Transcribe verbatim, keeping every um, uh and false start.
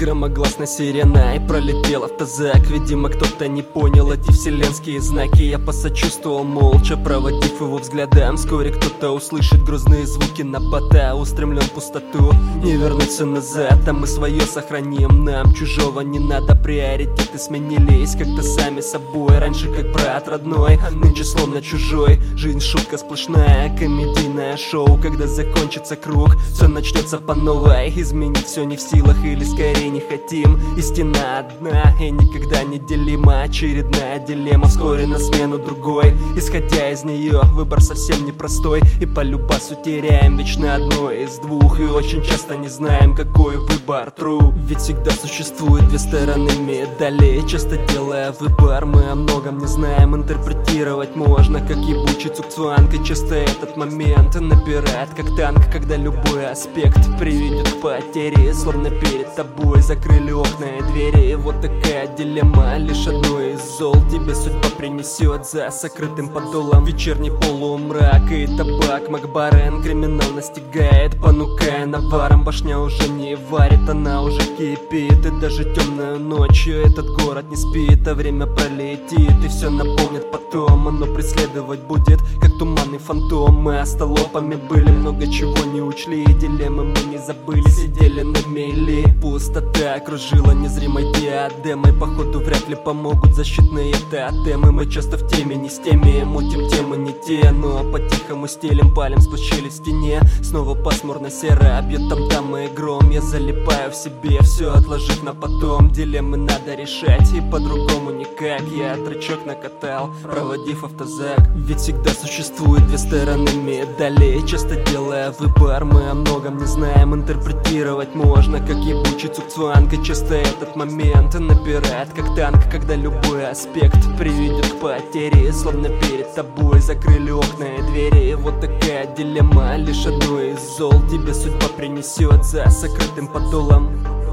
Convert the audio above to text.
громогласная сирена, и пролетел автозак. Видимо, кто-то не понял эти вселенские знаки. Я посочувствовал молча, проводив его взглядом. Вскоре кто-то услышит грозные звуки напада, устремлен в пустоту, не вернуться назад. А мы свое сохраним, нам чужого не надо. Приоритеты сменились как-то сами собой. Раньше как брат родной, а нынче словно чужой. Жизнь шутка сплошная, комедийное шоу. Когда закончится круг, все начнется по новой. Изменить все не в силах, или скорее не хотим. Истина одна и никогда не делима. Очередная дилемма, вскоре на смену другой. Исходя из нее, выбор совсем непростой. И по любасу теряем вечно одно из двух. И очень часто не знаем, какой выбор true. Ведь всегда существует две стороны медали. Часто делая выбор, мы о многом не знаем. Интерпретировать можно, как ебучий цукцуанг. И часто этот момент напирает, как танк, когда любой аспект приведет к потере. Словно перед тобой закрыли окна и двери. И вот такая дилемма, лишь одно из зол тебе судьба принесет за сокрытым подолом. Вечерний полумрак и табак, Макбарен, криминал настигает, понукая наваром. Башня уже не варит, она уже кипит. И даже темную ночью этот город не спит. А время пролетит и все наполнит потом. Оно преследовать будет, как туманный фантом. Мы остолопами были, много чего не учли. Дилеммы мы не забыли, сидели на мели. Пустота окружила незримой диадемой. Походу вряд ли помогут защитные тотемы. Мы часто в теме, не с теми, мутим темы не те. Но по-тихому стелим, палим сквозь щели в стене. Снова пасмурно серо, бьет там-там и гром. Я залипаю в себе, все отложив на потом. Дилеммы надо решать, и по-другому никак. Я тречок накатал, проводив автозак. Ведь всегда существует две стороны медали. Часто делая выбор, мы о многом не знаем. Интерпретировать можно, как ебучий цукцуанг. И часто этот момент напирает, как танк, когда любой аспект приведет к потере. Словно перед тобой закрыли окна и двери. И вот такая дилемма, лишь одно из зол тебе судьба принесет за сокрытым подолом.